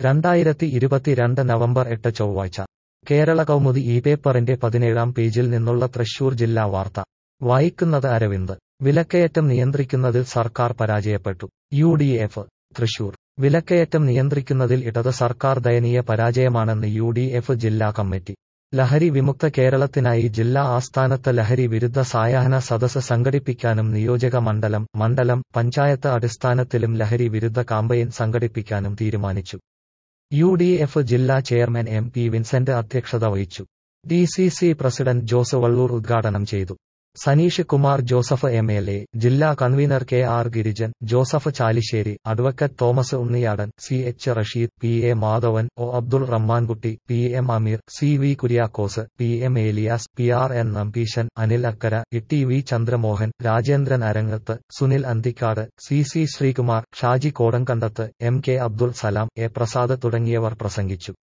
2022 November 8 ചൊവ്വാഴ്ച കേരള കൗമുദി ഈ പേപ്പറിന്റെ 17-ാം പേജിൽ നിന്നുള്ള തൃശൂർ ജില്ലാ വാർത്ത വായിക്കുന്നത് അരവിന്ദ്. വിലക്കയറ്റം നിയന്ത്രിക്കുന്നതിൽ സർക്കാർ പരാജയപ്പെട്ടു. UDF തൃശൂർ. വിലക്കയറ്റം നിയന്ത്രിക്കുന്നതിൽ ഇടത് സർക്കാർ ദയനീയ പരാജയമാണെന്ന് UDF ജില്ലാ കമ്മിറ്റി. ലഹരി വിമുക്ത കേരളത്തിനായി ജില്ലാ ആസ്ഥാനത്ത് ലഹരി വിരുദ്ധ സായാഹ്ന സദസ്സ് സംഘടിപ്പിക്കാനും നിയോജക മണ്ഡലം പഞ്ചായത്ത് അടിസ്ഥാനത്തിലും ലഹരി വിരുദ്ധ കാമ്പയിൻ സംഘടിപ്പിക്കാനും തീരുമാനിച്ചു. UDF ജില്ലാ ചെയർമാൻ MP വിൻസെന്റ് അധ്യക്ഷത വഹിച്ചു. DCC പ്രസിഡന്റ് ജോസ് വള്ളൂർ ഉദ്ഘാടനം ചെയ്തു. സനീഷ് കുമാർ ജോസഫ് MLA, ജില്ലാ convener KR Girijan, Joseph Chalissery, advocate Thomas Unniyadan, CH Rasheed, PA Madhavan, O Abdul Rahmankutty, PM Ameer, CV Kuriakose, PM Eliyas, PRN Nambeesan, Anil Akkara, TV Chandramohan, Rajendran Arangath, Sunil Anthikad, CC Sreekumar, Shaji Kodankandath, MK Abdul Salam, A Prasad തുടങ്ങിയവർ പ്രസംഗിച്ചു.